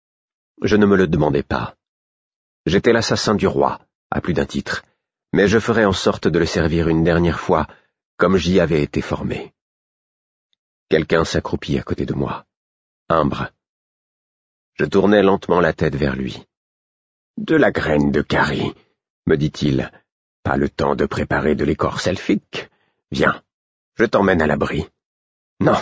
je ne me le demandais pas. J'étais l'assassin du roi, à plus d'un titre, mais je ferais en sorte de le servir une dernière fois, comme j'y avais été formé. Quelqu'un s'accroupit à côté de moi. Imbre. Je tournai lentement la tête vers lui. « De la graine de Carrie, me dit-il. Pas le temps de préparer de l'écorce elfique. Viens, je t'emmène à l'abri. » Non.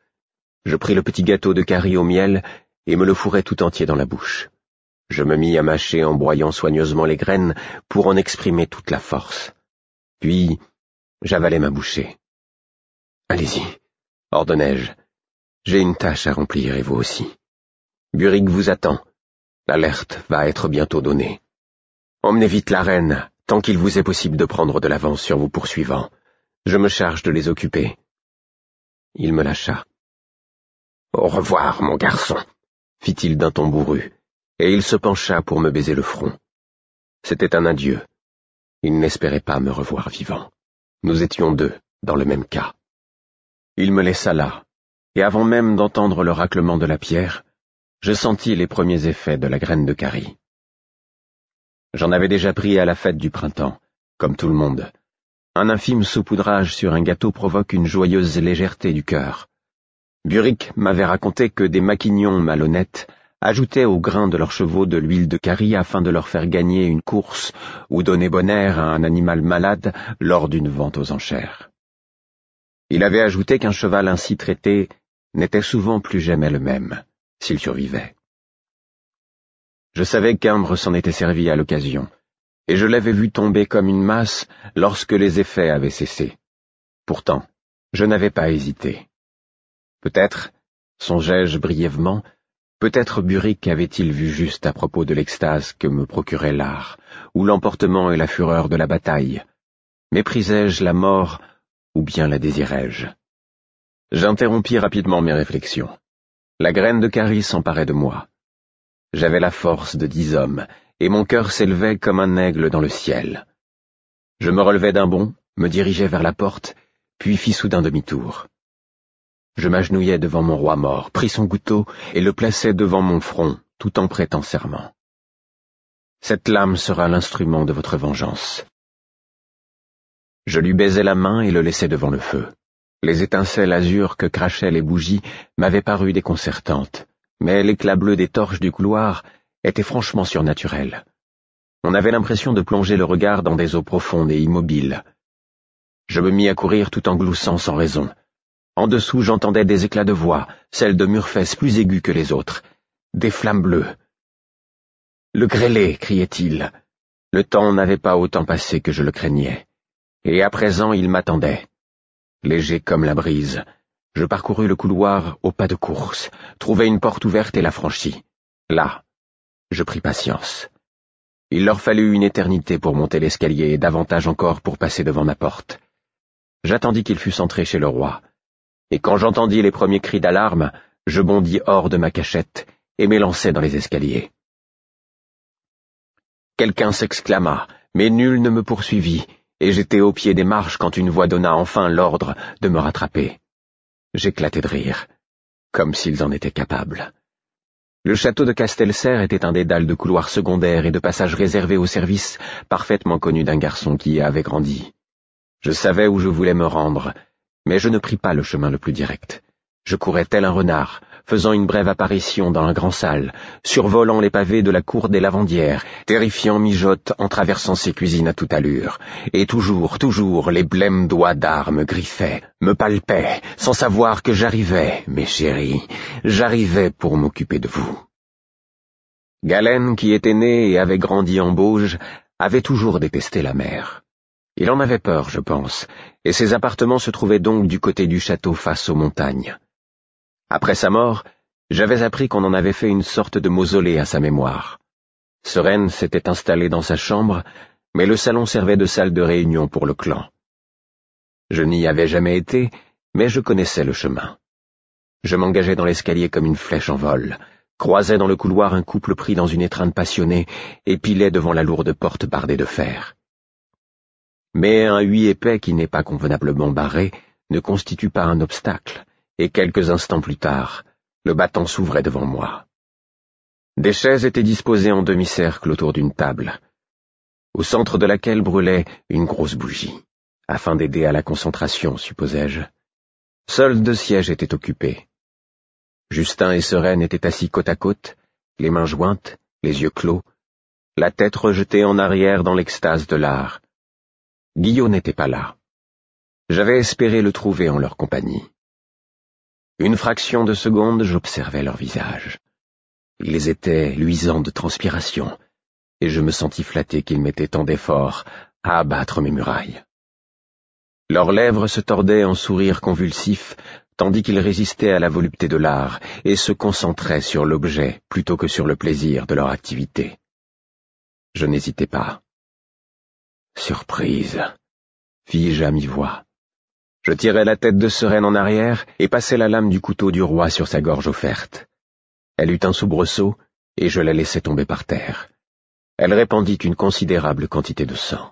Je pris le petit gâteau de Carrie au miel et me le fourrai tout entier dans la bouche. Je me mis à mâcher en broyant soigneusement les graines pour en exprimer toute la force. Puis, j'avalai ma bouchée. « Allez-y, ordonnai-je. J'ai une tâche à remplir et vous aussi. Buric vous attend. L'alerte va être bientôt donnée. Emmenez vite la reine, tant qu'il vous est possible de prendre de l'avance sur vos poursuivants. Je me charge de les occuper. » Il me lâcha. « Au revoir, mon garçon, » fit-il d'un ton bourru, et il se pencha pour me baiser le front. C'était un adieu. Il n'espérait pas me revoir vivant. Nous étions deux, dans le même cas. Il me laissa là, et avant même d'entendre le raclement de la pierre, je sentis les premiers effets de la graine de Carrie. J'en avais déjà pris à la fête du printemps, comme tout le monde. Un infime saupoudrage sur un gâteau provoque une joyeuse légèreté du cœur. Buric m'avait raconté que des maquignons malhonnêtes ajoutaient au grain de leurs chevaux de l'huile de Carrie afin de leur faire gagner une course ou donner bon air à un animal malade lors d'une vente aux enchères. Il avait ajouté qu'un cheval ainsi traité n'était souvent plus jamais le même, s'il survivait. Je savais qu'Imbre s'en était servi à l'occasion, et je l'avais vu tomber comme une masse lorsque les effets avaient cessé. Pourtant, je n'avais pas hésité. Peut-être, songeai-je brièvement, peut-être Buric avait-il vu juste à propos de l'extase que me procurait l'art, ou l'emportement et la fureur de la bataille. Méprisais-je la mort, ou bien la désirais-je? J'interrompis rapidement mes réflexions. La graine de Carrie s'emparait de moi. J'avais la force de 10 hommes, et mon cœur s'élevait comme un aigle dans le ciel. Je me relevai d'un bond, me dirigeai vers la porte, puis fis soudain demi-tour. Je m'agenouillai devant mon roi mort, pris son couteau et le plaçai devant mon front, tout en prêtant serment. Cette lame sera l'instrument de votre vengeance. Je lui baisai la main et le laissai devant le feu. Les étincelles azur que crachaient les bougies m'avaient paru déconcertantes, mais l'éclat bleu des torches du couloir était franchement surnaturel. On avait l'impression de plonger le regard dans des eaux profondes et immobiles. Je me mis à courir tout en gloussant sans raison. En dessous, j'entendais des éclats de voix, celles de Murfès plus aigus que les autres, des flammes bleues. Le grêlé, criait-il. Le temps n'avait pas autant passé que je le craignais. Et à présent il m'attendait. Léger comme la brise, je parcourus le couloir au pas de course, trouvai une porte ouverte et la franchis. Là, je pris patience. Il leur fallut une éternité pour monter l'escalier et davantage encore pour passer devant ma porte. J'attendis qu'ils fussent entrés chez le roi. Et quand j'entendis les premiers cris d'alarme, je bondis hors de ma cachette et m'élançai dans les escaliers. Quelqu'un s'exclama, mais nul ne me poursuivit, et j'étais au pied des marches quand une voix donna enfin l'ordre de me rattraper. J'éclatai de rire, comme s'ils en étaient capables. Le château de Castelserre était un dédale de couloirs secondaires et de passages réservés au service, parfaitement connu d'un garçon qui y avait grandi. Je savais où je voulais me rendre, mais je ne pris pas le chemin le plus direct. Je courais tel un renard, faisant une brève apparition dans la grande salle, survolant les pavés de la cour des lavandières, terrifiant mijote en traversant ses cuisines à toute allure. Et toujours, les blêmes doigts d'armes griffaient, me palpaient, sans savoir que j'arrivais, mes chéris, j'arrivais pour m'occuper de vous. Galen, qui était né et avait grandi en Bauge, avait toujours détesté la mer. Il en avait peur, je pense, et ses appartements se trouvaient donc du côté du château face aux montagnes. Après sa mort, j'avais appris qu'on en avait fait une sorte de mausolée à sa mémoire. Sereine s'était installée dans sa chambre, mais le salon servait de salle de réunion pour le clan. Je n'y avais jamais été, mais je connaissais le chemin. Je m'engageais dans l'escalier comme une flèche en vol, croisais dans le couloir un couple pris dans une étreinte passionnée et pilais devant la lourde porte bardée de fer. Mais un huis épais qui n'est pas convenablement barré ne constitue pas un obstacle, et quelques instants plus tard, le battant s'ouvrait devant moi. Des chaises étaient disposées en demi-cercle autour d'une table, au centre de laquelle brûlait une grosse bougie, afin d'aider à la concentration, supposai-je. Seuls 2 sièges étaient occupés. Justin et Sereine étaient assis côte à côte, les mains jointes, les yeux clos, la tête rejetée en arrière dans l'extase de l'art. Guillaume n'était pas là. J'avais espéré le trouver en leur compagnie. Une fraction de seconde, j'observais leurs visages. Ils étaient luisants de transpiration, et je me sentis flatté qu'ils mettaient tant d'efforts à abattre mes murailles. Leurs lèvres se tordaient en sourires convulsifs, tandis qu'ils résistaient à la volupté de l'art et se concentraient sur l'objet plutôt que sur le plaisir de leur activité. Je n'hésitai pas. Surprise, fis-je à mi-voix. Je tirai la tête de Sereine en arrière et passai la lame du couteau du roi sur sa gorge offerte. Elle eut un soubresaut et je la laissai tomber par terre. Elle répandit une considérable quantité de sang.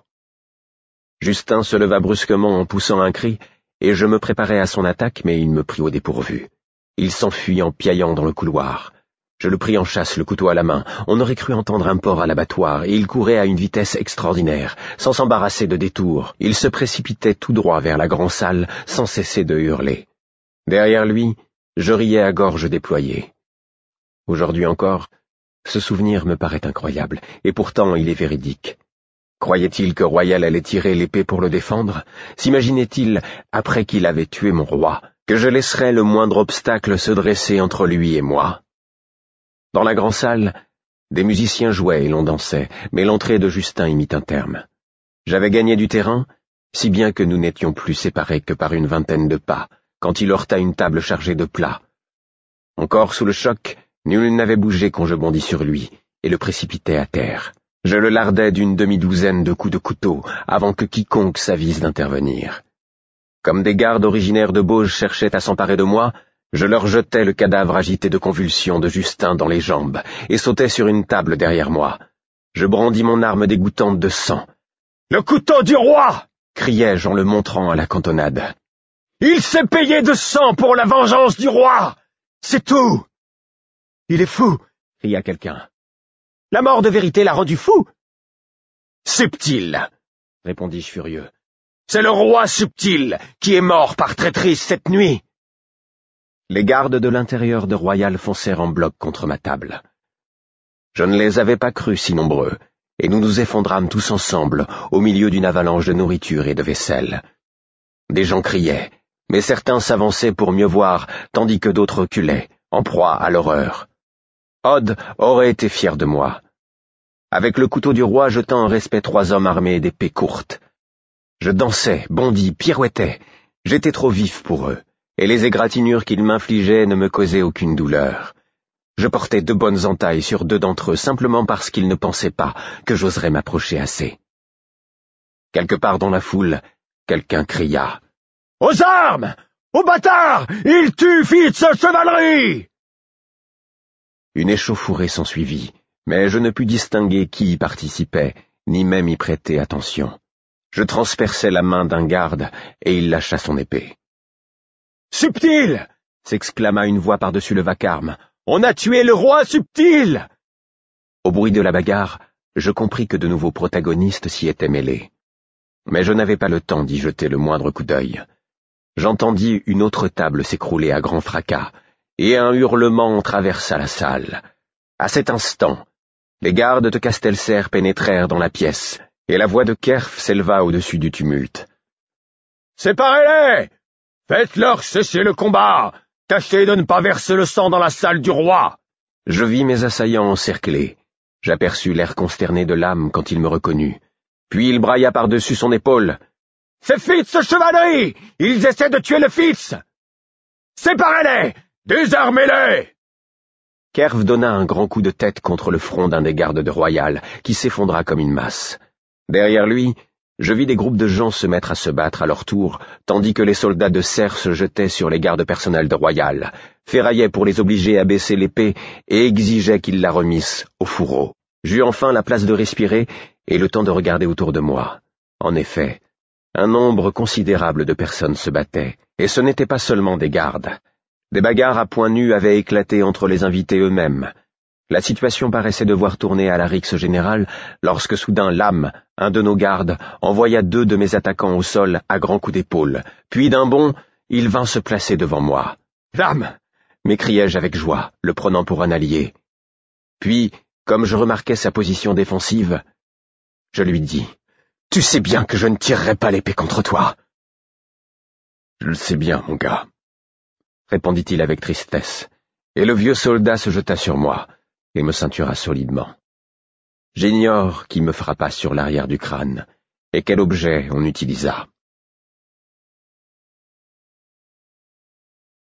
Justin se leva brusquement en poussant un cri, et je me préparai à son attaque, mais il me prit au dépourvu. Il s'enfuit en piaillant dans le couloir. Je le pris en chasse, le couteau à la main. On aurait cru entendre un porc à l'abattoir, et il courait à une vitesse extraordinaire. Sans s'embarrasser de détours, il se précipitait tout droit vers la grande salle, sans cesser de hurler. Derrière lui, je riais à gorge déployée. Aujourd'hui encore, ce souvenir me paraît incroyable, et pourtant il est véridique. Croyait-il que Royal allait tirer l'épée pour le défendre? S'imaginait-il, après qu'il avait tué mon roi, que je laisserais le moindre obstacle se dresser entre lui et moi? Dans la grande salle, des musiciens jouaient et l'on dansait, mais l'entrée de Justin y mit un terme. J'avais gagné du terrain, si bien que nous n'étions plus séparés que par une vingtaine de pas, quand il heurta une table chargée de plats. Encore sous le choc, nul n'avait bougé quand je bondis sur lui, et le précipitai à terre. Je le lardai d'une demi-douzaine de coups de couteau, avant que quiconque s'avise d'intervenir. Comme des gardes originaires de Bauge cherchaient à s'emparer de moi, je leur jetai le cadavre agité de convulsions de Justin dans les jambes, et sautai sur une table derrière moi. Je brandis mon arme dégoûtante de sang. « Le couteau du roi !» criai-je en le montrant à la cantonade. « Il s'est payé de sang pour la vengeance du roi! C'est tout !»« Il est fou !» cria quelqu'un. « La mort de vérité l'a rendu fou !»« Subtil !» répondis-je furieux. « C'est le roi Subtil qui est mort par traîtrise cette nuit !» Les gardes de l'intérieur de Royal foncèrent en bloc contre ma table. Je ne les avais pas crus si nombreux, et nous nous effondrames tous ensemble au milieu d'une avalanche de nourriture et de vaisselle. Des gens criaient, mais certains s'avançaient pour mieux voir, tandis que d'autres reculaient, en proie à l'horreur. Odd aurait été fier de moi. avec le couteau du roi jetant en respect 3 hommes armés d'épées courtes. Je dansais, bondis, pirouettais. J'étais trop vif pour eux, et les égratignures qu'ils m'infligeaient ne me causaient aucune douleur. Je portais 2 bonnes entailles sur 2 d'entre eux simplement parce qu'ils ne pensaient pas que j'oserais m'approcher assez. Quelque part dans la foule, quelqu'un cria « Aux armes! Aux bâtards! Il tue Fitz chevalerie !» Une échauffourée s'ensuivit, mais je ne pus distinguer qui y participait, ni même y prêter attention. Je transperçai la main d'un garde, et il lâcha son épée. « Subtil !» s'exclama une voix par-dessus le vacarme. « On a tué le roi Subtil !» Au bruit de la bagarre, je compris que de nouveaux protagonistes s'y étaient mêlés. Mais je n'avais pas le temps d'y jeter le moindre coup d'œil. J'entendis une autre table s'écrouler à grand fracas, et un hurlement traversa la salle. À cet instant, les gardes de Castelcer pénétrèrent dans la pièce, et la voix de Kerf s'éleva au-dessus du tumulte. « Séparez-les! Faites-leur cesser le combat! Tâchez de ne pas verser le sang dans la salle du roi !» Je vis mes assaillants encerclés. J'aperçus l'air consterné de l'âme quand il me reconnut. Puis il brailla par-dessus son épaule. « C'est Fitz chevalerie! Ils essaient de tuer le Fitz! Séparez-les! Désarmez-les !» Kerf donna un grand coup de tête contre le front d'un des gardes de Royal, qui s'effondra comme une masse. Derrière lui, je vis des groupes de gens se mettre à se battre à leur tour, tandis que les soldats de Serre se jetaient sur les gardes personnels de Royal, ferraillaient pour les obliger à baisser l'épée et exigeaient qu'ils la remissent au fourreau. J'eus enfin la place de respirer et le temps de regarder autour de moi. En effet, un nombre considérable de personnes se battaient, et ce n'étaient pas seulement des gardes. Des bagarres à poings nus avaient éclaté entre les invités eux-mêmes. La situation paraissait devoir tourner à la rixe générale lorsque soudain Lame, un de nos gardes, envoya 2 de mes attaquants au sol à grands coups d'épaule, puis d'un bond, il vint se placer devant moi. « Lame !» m'écriai-je avec joie, le prenant pour un allié. Puis, comme je remarquais sa position défensive, je lui dis « Tu sais bien que je ne tirerai pas l'épée contre toi. »« Je le sais bien, mon gars, » répondit-il avec tristesse, et le vieux soldat se jeta sur moi et me ceintura solidement. J'ignore qui me frappa sur l'arrière du crâne, et quel objet on utilisa.